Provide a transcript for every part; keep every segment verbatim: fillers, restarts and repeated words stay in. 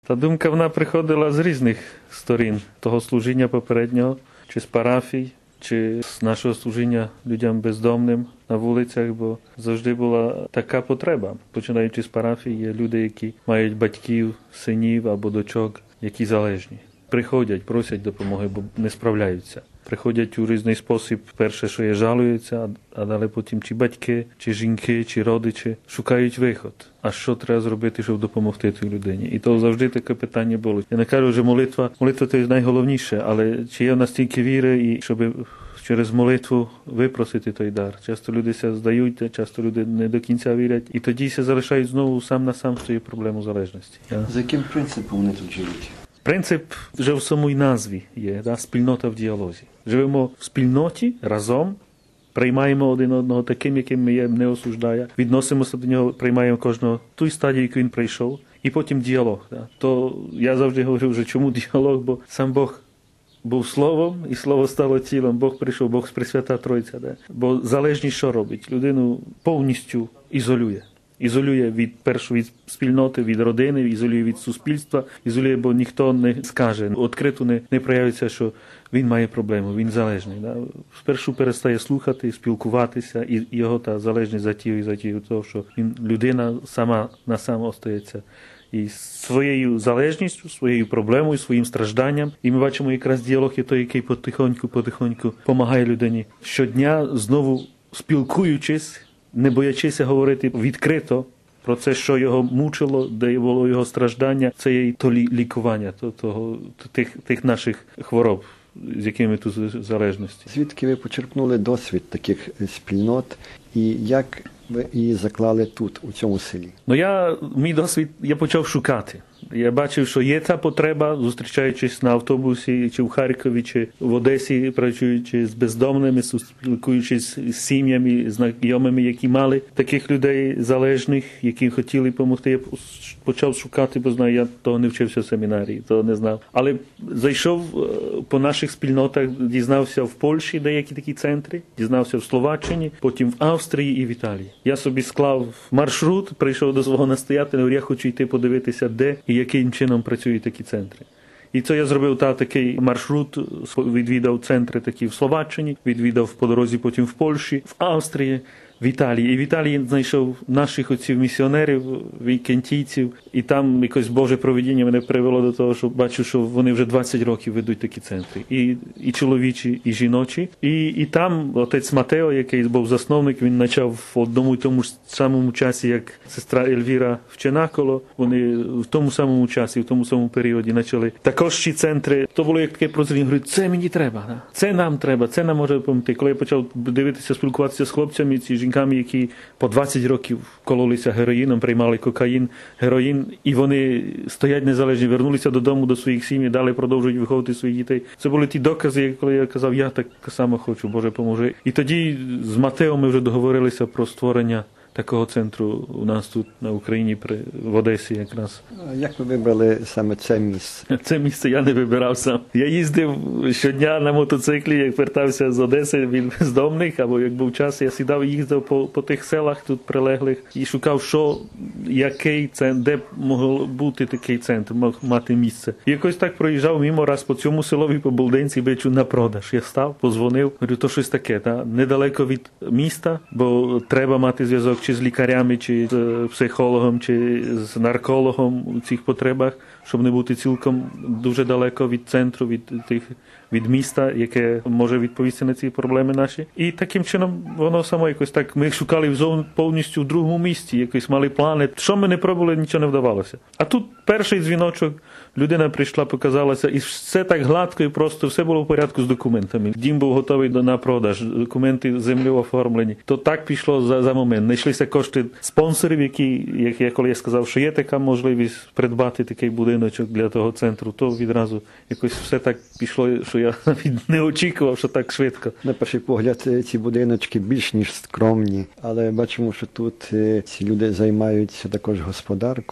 Та думка вона приходила з різних сторін того служіння попереднього, чи з парафій, чи з нашого служіння людям бездомним на вулицях, бо завжди була така потреба. Починаючи з парафії, є люди, які мають батьків, синів або дочок, які залежні. Приходять, просять допомоги, бо не справляються. Приходять у різний спосіб, перше, що є, жалуються, а далі потім чи батьки, чи жінки, чи родичі шукають виход. А що треба зробити, щоб допомогти тій людині? І то завжди таке питання було. Я не кажу, що молитва, молитва – це найголовніше, але чи є в нас стільки віри, і щоб через молитву випросити той дар? Часто люди ся здають, часто люди не до кінця вірять, і тоді се залишають знову сам на сам з цією проблемою залежності. За яким принципом вони тут живуть? Принцип вже в самій назві є, да? Спільнота в діалозі. Живемо в спільноті, разом, приймаємо один одного таким, яким ми є, не осуждає, відносимося до нього, приймаємо кожного ту стадію, яку він прийшов, і потім діалог. Да? То я завжди говорю, що чому діалог, бо сам Бог був Словом, і Слово стало тілом, Бог прийшов, Бог Пресвята Тройця. Да? Бо залежність що робить? Людину повністю ізолює. Ізолює від першу від спільноти, від родини, ізолює від суспільства, ізолює, бо ніхто не скаже, відкрито не, не проявиться, що він має проблему, він залежний. Да? Спершу перестає слухати, спілкуватися, і його та залежність затіє, затіє того, що він, людина сама на сам остається і своєю залежністю, своєю проблемою, своїм стражданням. І ми бачимо якраз діалог є той, який потихоньку-потихоньку допомагає людині. Щодня знову спілкуючись, не боячися говорити відкрито про це, що його мучило, де було його страждання, це є то лікування то, того, тих, тих наших хвороб, з якими тут залежності. Звідки ви почерпнули досвід таких спільнот і як ви її заклали тут, у цьому селі? Ну я, мій досвід, я почав шукати. Я бачив, що є та потреба, зустрічаючись на автобусі, чи в Харкові, чи в Одесі, працюючи з бездомними, спілкуючись з сім'ями, знайомими, які мали таких людей залежних, які хотіли допомогти. Я почав шукати, бо знаю, я того не вчився в семінарії, того не знав. Але зайшов по наших спільнотах, дізнався в Польщі деякі такі центри, дізнався в Словаччині, потім в Австрії і в Італії. Я собі склав маршрут, прийшов до свого настоятеля, я хочу йти подивитися, де і яким чином працюють такі центри. І це я зробив та, такий маршрут, відвідав центри такі в Словаччині, відвідав по дорозі потім в Польщі, в Австрії, в Італії. І в Італії знайшов наших отців місіонерів, вікентійців, і там якось Боже провидіння мене привело до того, що бачу, що вони вже двадцять років ведуть такі центри. І, і чоловічі, і жіночі. І, і там отець Матео, який був засновник, він почав в одному і тому ж самому часі, як сестра Ельвіра в Ченаколо. Вони в тому самому часі, в тому самому періоді почали також ці центри. То було як таке прозріння, говорю, це мені треба, да? Це нам треба, це нам може допомогти. Коли я почав дивитися, спілкуватися з хлопцями, ці жінками, які по двадцять років кололися героїном, приймали кокаїн, героїн, і вони стоять незалежні, вернулися додому до своїх сім'ї, далі продовжують виховувати своїх дітей. Це були ті докази, коли я казав, я так само хочу, Боже, поможи. І тоді з Матео ми вже договорилися про створення такого центру у нас тут на Україні, при, в Одесі якраз. Як ви вибрали саме це місце? Це місце я не вибирав сам. Я їздив щодня на мотоциклі, як вертався з Одеси від бездомних, або як був час, я сідав і їздив по, по тих селах тут прилеглих і шукав, що, який центр, де могло бути такий центр, мог мати місце. І якось так проїжджав мимо раз по цьому селові, по Болденці, бачу на продаж. Я став, позвонив, говорю, то щось таке, та? Недалеко від міста, бо треба мати зв'язок чи з лікарями, чи з психологом, чи з наркологом у цих потребах, щоб не бути цілком дуже далеко від центру, від тих, від міста, яке може відповісти на ці проблеми наші. І таким чином воно само якось так, ми шукали повністю в другому місті, якось мали плани. Що ми не пробували, нічого не вдавалося. А тут перший дзвіночок, людина прийшла, показалася, і все так гладко і просто, все було в порядку з документами. Дім був готовий до, на продаж, документи землі оформлені. То так пішло за, за момент. Знайшлися кошти спонсорів, які, як я коли я сказав, що є така можливість придбати такий будиночок для того центру, то відразу якось все так пішло, що я навіть не очікував, що так швидко. На перший погляд ці будиночки більш ніж скромні, але бачимо, що тут ці люди займаються також господаркою.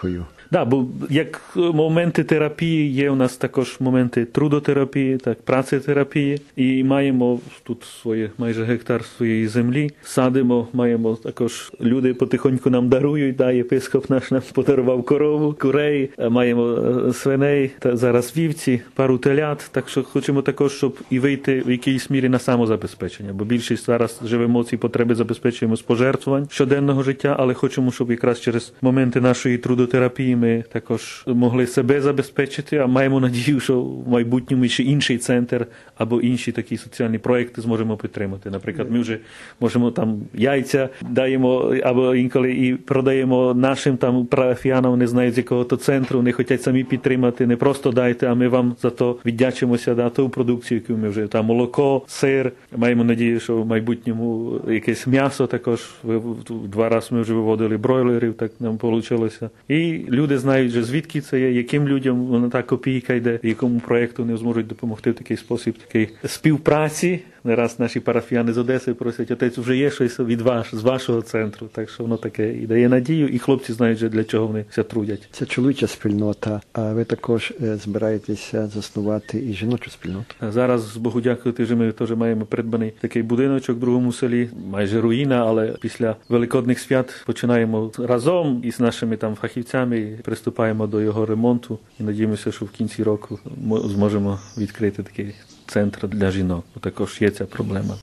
Да, бо як моменти терапії є у нас також моменти трудотерапії, так, працетерапії. І маємо тут своє майже гектар своєї землі. Садимо, маємо також люди потихоньку нам дарують. Да, єпископ наш нам подарував корову, курей, маємо свиней, та зараз вівці, пару телят. Так що хочемо також, щоб і вийти в якійсь мірі на самозабезпечення. Бо більшість зараз живемо ці потреби, забезпечуємо з пожертвувань щоденного життя, але хочемо, щоб якраз через моменти нашої трудотерапії ми також могли себе забезпечити, а маємо надію, що в майбутньому ще інший центр або інші такі соціальні проекти зможемо підтримати. Наприклад, ми вже можемо там яйця даємо, або інколи і продаємо нашим там парафіянам, не знають з якого то центру, не хочуть самі підтримати, не просто дайте, а ми вам за то віддячимося за ту продукцію, яку ми вже, там молоко, сир. Маємо надію, що в майбутньому якесь м'ясо також, два рази ми вже виводили бройлерів, так нам вийшло. І люди знають, що звідки це є, яким людям вона та копійка йде, якому проєкту вони зможуть допомогти в такий спосіб, такий співпраці. Не раз наші парафіяни з Одеси просять, отець, вже є щось від вас, з вашого центру. Так що воно таке і дає надію, і хлопці знають, для чого вони все трудять. Це чоловіча спільнота, а ви також збираєтеся заснувати і жіночу спільноту. Зараз, Богу дякувати, вже ми теж маємо придбаний такий будиночок в другому селі, майже руїна, але після Великодних свят починаємо разом із нашими там фахівцями, приступаємо до його ремонту і надіємося, що в кінці року зможемо відкрити такий центр для жінок. Бо також є ця проблема.